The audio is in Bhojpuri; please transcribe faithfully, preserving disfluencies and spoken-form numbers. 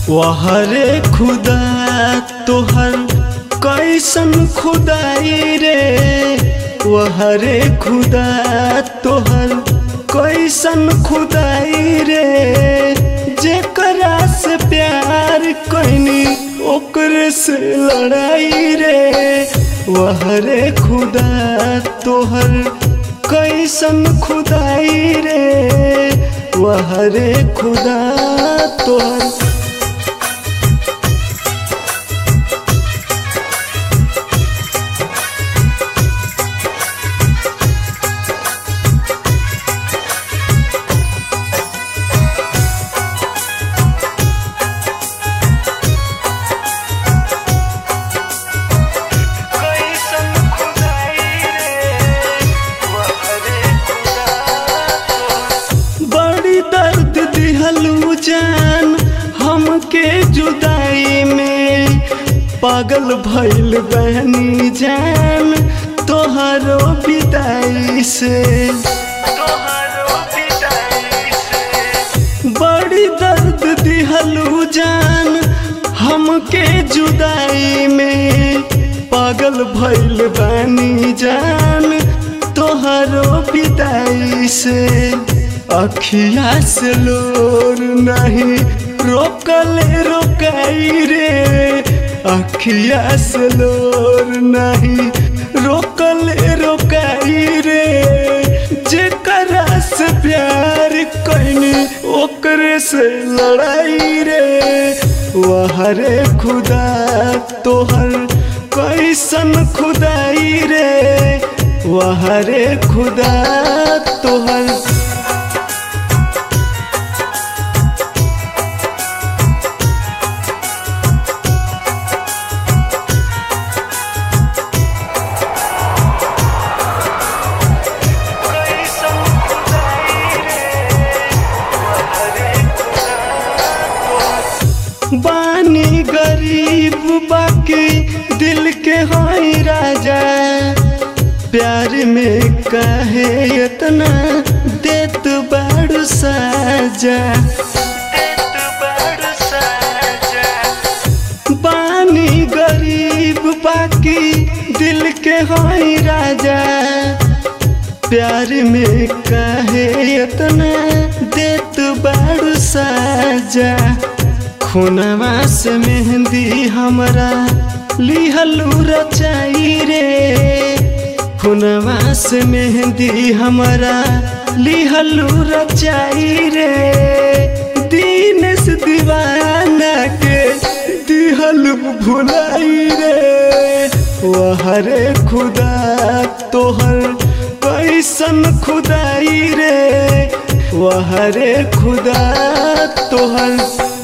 वहरे खुदा तोहर कैसन खुदाई रे, वहरे खुदा तोहर कैसन खुदाई रे, जेकरा से प्यार कैनी ओकरे से लड़ाई रे। वहरे खुदा तोहर कैसन खुदाई रे, वहरे खुदा तोहर जान हमके जुदाई में, पागल भइल बहनी जान तोहरो विदाई से, तोहरो विदाई से बड़ी दर्द दिहलू जान हमके जुदाई में, पागल भइल बहनी जान तोहरो विदाई से। अखिया से लोर नहीं रोकले रोकाई रे, अखिया से लोर नहीं रोकले रोकाई रे, जेकरा से प्यार कैनी ओकरे से लड़ाई रे। वहरे खुदा तोहर कैसन खुदाई रे, वहरे खुदा तोहर बानी गरीब बाकी दिल के होई राजा, प्यार में काहे इतना देत बड़ साजा, देत बड़ साजा। बानी गरीब बाकी दिल के होई राजा, प्यार में काहे इतना देत बड़ साजा। खुनवा से मेहंदी हमरा लिहलू रचाई रे, खुनवा से मेहंदी हमरा लिहलू रचाई रे, दीन से दीवाना के दिहलू भुलाई रे। वहरे खुदा तोहर कैसन खुदाई रे, वहरे खुदा तोहर